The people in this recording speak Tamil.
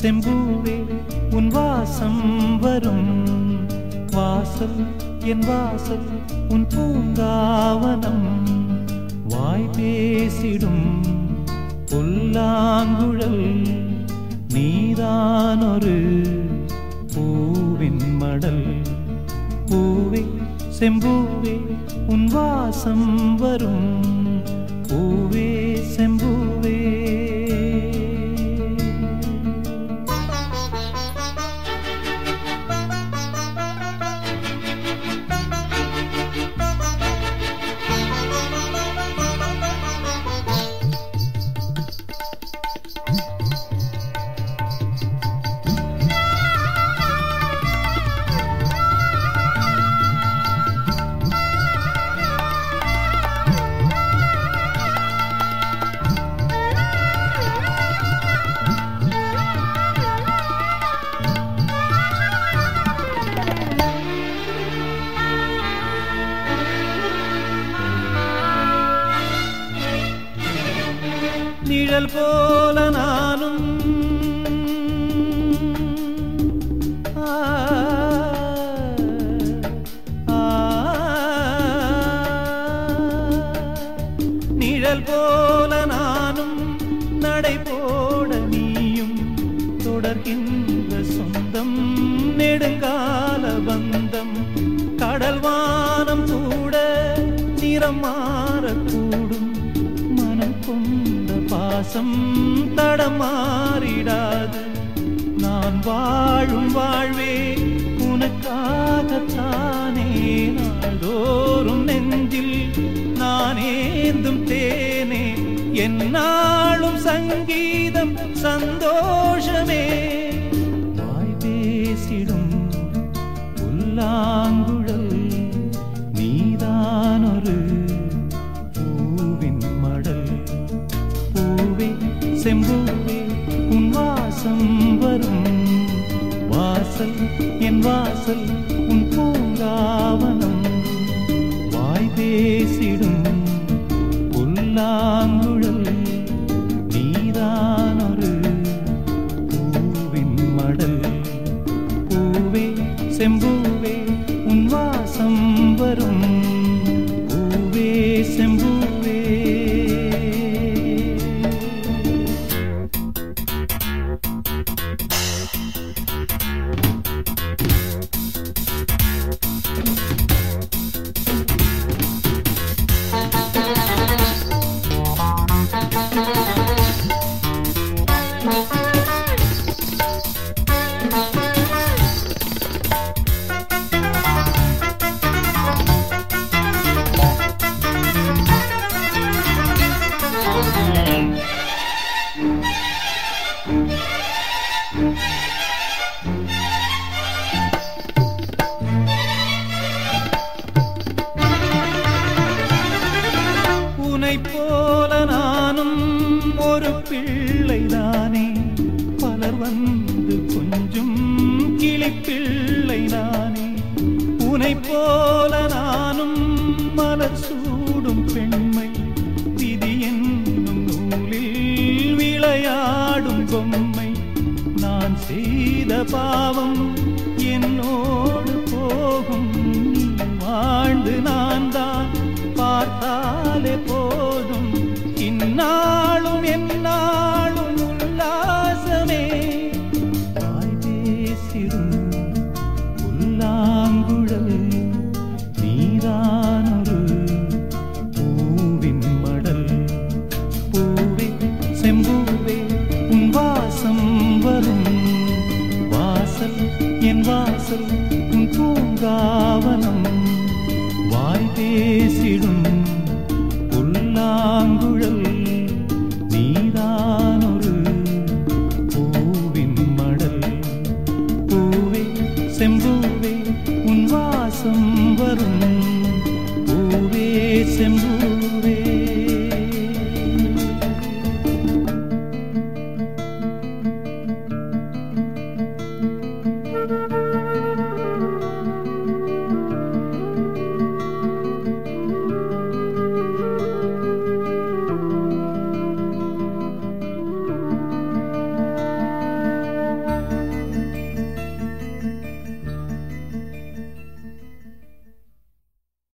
செம்பூவே உன் வாசம் வரும் வாசல் என் வாசல் உன் பூங்காவனம் வாய் பேசிடும் புல்லாங்குழல் நீதானொரு பூவின் மடல் பூவே செம்பூவே உன் வாசம் வரும் பூவே செம்பூவே நிழல் போல நானும் நிழல் போல நானும் நடை போட நீயும் தொடர்கின்ற சொந்தம் நெடுங்கால பந்தம் கடல் வானம் கூட நிறம் மாறக்கூடும் மனம் கொண்ட பாசம் தடமாறிடாது நான் வாழும் வாழ்வே உனக்காகத்தானே நாள்தோறும் நெஞ்சில் நான் ஏந்தும் தேனே என்னாலும் சங்கீதம் சந்தோஷமே வாய் பேசிடும் புல்லாங்குழல் நீதானொரு பூவின் மடல் பூவே செம்பூவே உன் வாசம் வரும் வாசல் என் வாசல் உன் பூங்காவனம் வாய் பேசிடும் புல்லாங்குழல் நீதானொரு பூவின் மடல் பூவே செம்பூவே உன் வாசம் வரும் பூவே செம்பூவே உன்னைப் போல நானும் ஒரு பிள்ளைதானே பலர் வந்து கொஞ்சம் கிளிப்பிள்ளை நானே உன்னைப் போல நானும் மலர் சூடும் பெண்மை விதி என்னும் நூலில் விளையாடும் பொம்மை நான் செய்த பாவம் என்னோடு போகும் நீ வாழ்ந்து நான் தான் பார்த்தாலே போதும் இந்நாளும் எந்நாளும் உல்லாசமே வாய் பேசிடும் புல்லாங்குழல் நீதானொரு பூவின் மடல் பூவே செம்பூவே உன் வாசம் வரும் வாசல் என் வாசல் உன் பூங்காவனம் வாய் பேசிடும் புல்லாங்குழல் நீதானொரு பூவின் மடல் பூவே செம்பூவே உன் வாசம் வரும் பூவே செம்பூ